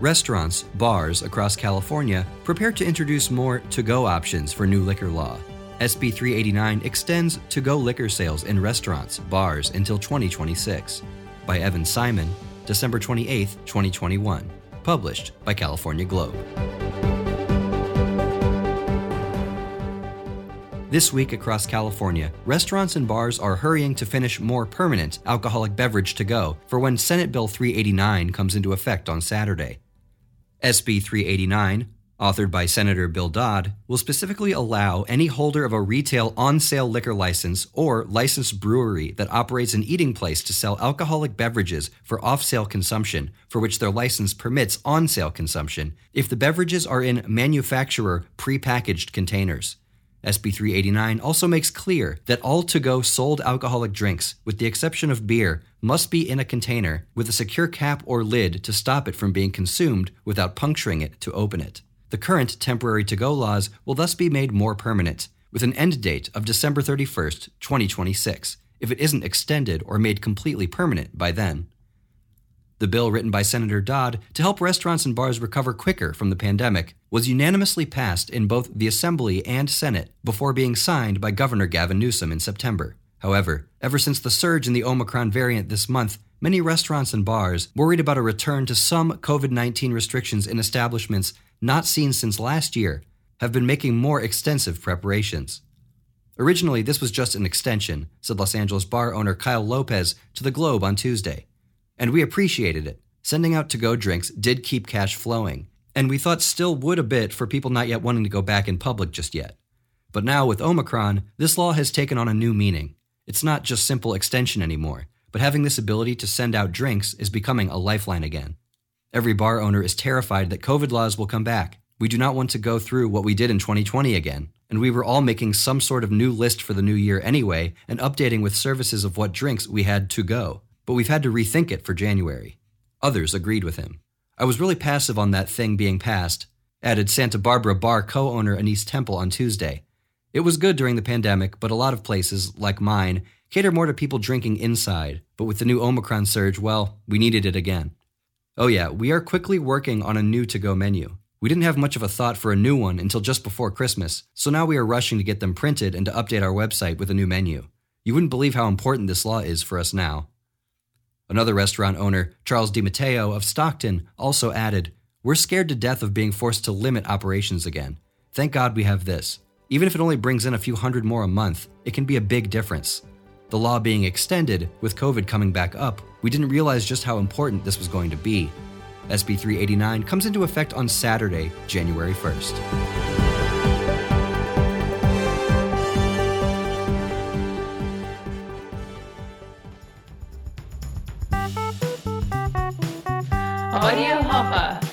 Restaurants, bars across California prepare to introduce more to-go options for new liquor law. SB 389 extends to-go liquor sales in restaurants, bars until 2026. By Evan Simon, December 28, 2021. Published by California Globe. This week across California, restaurants and bars are hurrying to finish more permanent alcoholic beverage to go for when Senate Bill 389 comes into effect on Saturday. SB 389, authored by Senator Bill Dodd, will specifically allow any holder of a retail on-sale liquor license or licensed brewery that operates an eating place to sell alcoholic beverages for off-sale consumption, for which their license permits on-sale consumption, if the beverages are in manufacturer pre-packaged containers. SB 389 also makes clear that all to-go sold alcoholic drinks, with the exception of beer, must be in a container with a secure cap or lid to stop it from being consumed without puncturing it to open it. The current temporary to-go laws will thus be made more permanent, with an end date of December 31st, 2026, if it isn't extended or made completely permanent by then. The bill written by Senator Dodd to help restaurants and bars recover quicker from the pandemic was unanimously passed in both the Assembly and Senate before being signed by Governor Gavin Newsom in September. However, ever since the surge in the Omicron variant this month, many restaurants and bars, worried about a return to some COVID-19 restrictions in establishments not seen since last year, have been making more extensive preparations. Originally, this was just an extension, said Los Angeles bar owner Kyle Lopez to the Globe on Tuesday. And we appreciated it. Sending out to-go drinks did keep cash flowing, and we thought still would a bit for people not yet wanting to go back in public just yet. But now with Omicron, this law has taken on a new meaning. It's not just simple extension anymore, but having this ability to send out drinks is becoming a lifeline again. Every bar owner is terrified that COVID laws will come back. We do not want to go through what we did in 2020 again, and we were all making some sort of new list for the new year anyway and updating with services of what drinks we had to go. But we've had to rethink it for January. Others agreed with him. I was really passive on that thing being passed, added Santa Barbara bar co-owner Anise Temple on Tuesday. It was good during the pandemic, but a lot of places, like mine, cater more to people drinking inside. But with the new Omicron surge, well, we needed it again. Oh yeah, we are quickly working on a new to-go menu. We didn't have much of a thought for a new one until just before Christmas, so now we are rushing to get them printed and to update our website with a new menu. You wouldn't believe how important this law is for us now. Another restaurant owner, Charles DiMatteo of Stockton, also added, "We're scared to death of being forced to limit operations again. Thank God we have this. Even if it only brings in a few hundred more a month, it can be a big difference. The law being extended, with COVID coming back up, we didn't realize just how important this was going to be." SB 389 comes into effect on Saturday, January 1st. Audio Hopper.